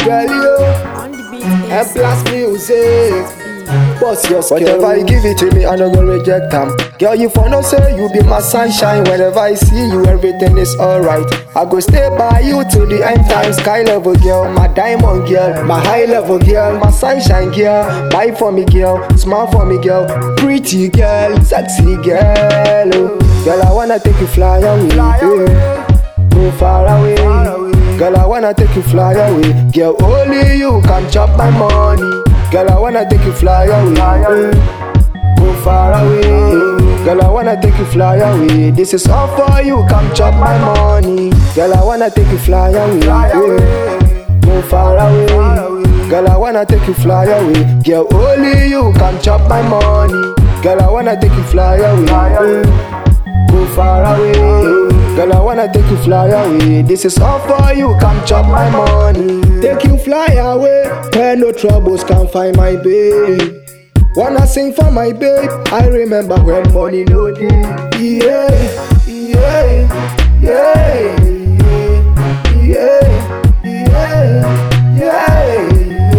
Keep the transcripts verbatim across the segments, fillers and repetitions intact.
girl, you. On the beat And is plus music. Boss your skill. Whatever you give it to me, I no go reject them. Girl, you for no say you be my sunshine. Whenever I see you, everything is alright. I go stay by you till the end time. Sky level girl, my diamond girl, my high level girl, my sunshine girl. Buy for me girl, smile for me girl, pretty girl, sexy girl. Oh. Girl, I wanna take you fly away, Fly away. yeah. Go far away. Far away. Girl, I wanna take you fly away. Girl, only you can chop my money. Girl, I wanna take you fly away. Fly away. Go far away. Girl, I wanna take you fly away. This is all for you, come chop my money. Girl, I wanna take you fly away. Fly away. Go far away. Far away. Girl, I wanna take you fly away. Girl, only you can chop my money. Girl, I wanna take you fly away. Fly away. Go far away. Girl, I wanna take you fly away. This is all for you, come chop my money. Take you fly away, where no troubles can find my babe. Wanna sing for my babe, I remember when money no dey. Yeah, yeah, yeah, yeah, yeah, yeah, yeah.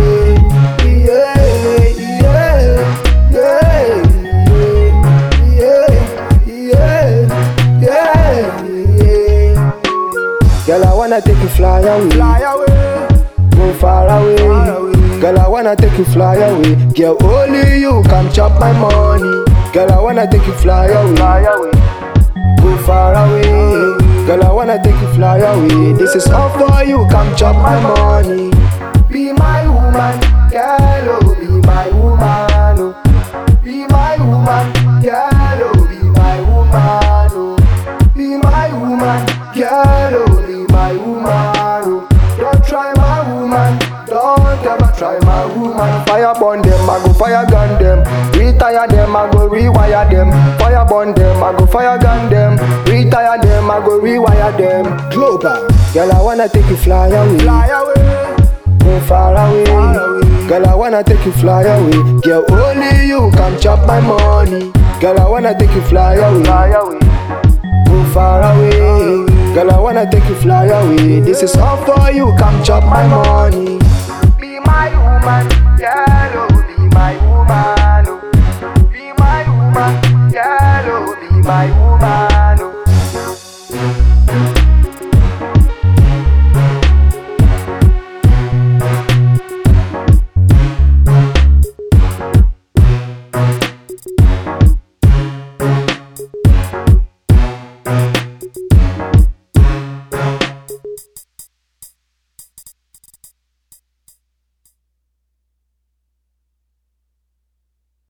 Girl, I wanna take you fly away. Fly away. Go far away. Far away. Girl, I wanna take you fly away. Girl, only you can chop my money. Girl, I wanna take you fly away. Fly away. Go far away. Girl, I wanna take you fly away. This is all for you, come chop my money. Be my woman, girl, oh, be my woman, oh. Be my woman, girl, oh, be my woman, oh. Be my woman, girl, oh, be my woman, oh. Don't try my woman, don't ever try my woman. Fire burn them, I go fire gun them. Retire them, I go rewire them. Fire burn them, I go fire gun them. Retire them, I go rewire them. Global, Girl, I wanna take you fly away. fly away, Go far away. Far away. Girl, I wanna take you fly away. Girl, only you can chop my money. Girl, I wanna take you fly away. fly away. Go far away. Girl, I wanna take you fly away. This is all for you, come chop my money. Be my woman, girl, oh, be my woman, oh. Be my woman, girl, oh, be my woman.